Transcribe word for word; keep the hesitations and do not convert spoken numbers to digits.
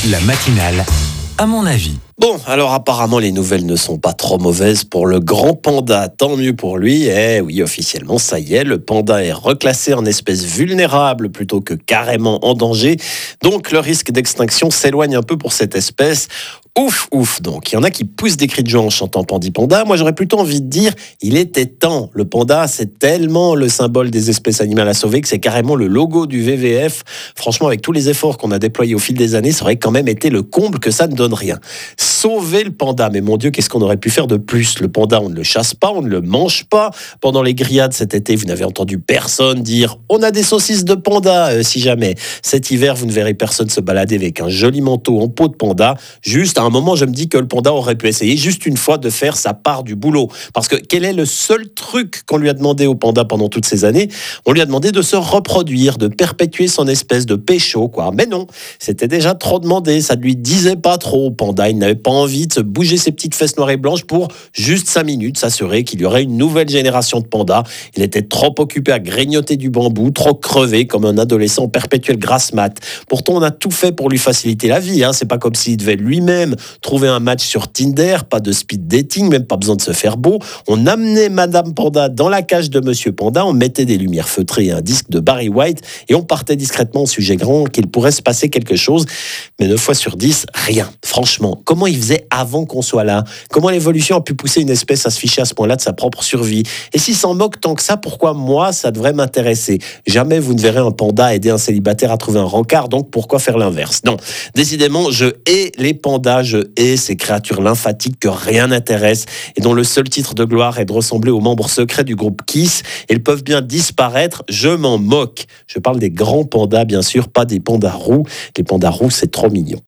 La matinale, à mon avis. Bon, alors apparemment les nouvelles ne sont pas trop mauvaises pour le grand panda, tant mieux pour lui. Eh oui, officiellement, ça y est, le panda est reclassé en espèce vulnérable plutôt que carrément en danger. Donc le risque d'extinction s'éloigne un peu pour cette espèce. Ouf, ouf, donc il y en a qui poussent des cris de joie en chantant Pandi Panda. Moi j'aurais plutôt envie de dire, il était temps. Le panda, c'est tellement le symbole des espèces animales à sauver que c'est carrément le logo du W W F. Franchement, avec tous les efforts qu'on a déployés au fil des années, ça aurait quand même été le comble que ça ne donne rien. Sauver le panda, mais mon Dieu, qu'est-ce qu'on aurait pu faire de plus? Le panda, on ne le chasse pas, on ne le mange pas. Pendant les grillades cet été, vous n'avez entendu personne dire « on a des saucisses de panda euh, ». Si jamais, cet hiver, vous ne verrez personne se balader avec un joli manteau en peau de panda. Juste, à un moment, je me dis que le panda aurait pu essayer juste une fois de faire sa part du boulot. Parce que quel est le seul truc qu'on lui a demandé au panda pendant toutes ces années? On lui a demandé de se reproduire, de perpétuer son espèce de pécho, quoi. Mais non, c'était déjà trop demandé, ça ne lui disait pas trop au panda. Il n'avait pas envie de se bouger ses petites fesses noires et blanches pour juste cinq minutes s'assurer qu'il y aurait une nouvelle génération de pandas. Il était trop occupé à grignoter du bambou, trop crevé comme un adolescent perpétuel grasse mat. Pourtant, on a tout fait pour lui faciliter la vie. Hein. C'est pas comme s'il devait lui-même trouver un match sur Tinder, pas de speed dating, même pas besoin de se faire beau. On amenait Madame Panda dans la cage de Monsieur Panda, on mettait des lumières feutrées et un disque de Barry White et on partait discrètement au sujet grand qu'il pourrait se passer quelque chose. Mais neuf fois sur dix, rien. Franchement, comment il faisait avant qu'on soit là? Comment l'évolution a pu pousser une espèce à se ficher à ce point-là de sa propre survie? Et s'il s'en moque tant que ça, pourquoi moi, ça devrait m'intéresser? Jamais vous ne verrez un panda aider un célibataire à trouver un rencard, donc pourquoi faire l'inverse? Non, décidément, je hais les pandas, je hais ces créatures lymphatiques que rien n'intéresse et dont le seul titre de gloire est de ressembler aux membres secrets du groupe Kiss. Ils peuvent bien disparaître, je m'en moque. Je parle des grands pandas, bien sûr, pas des pandas roux. Les pandas roux, c'est trop mignon.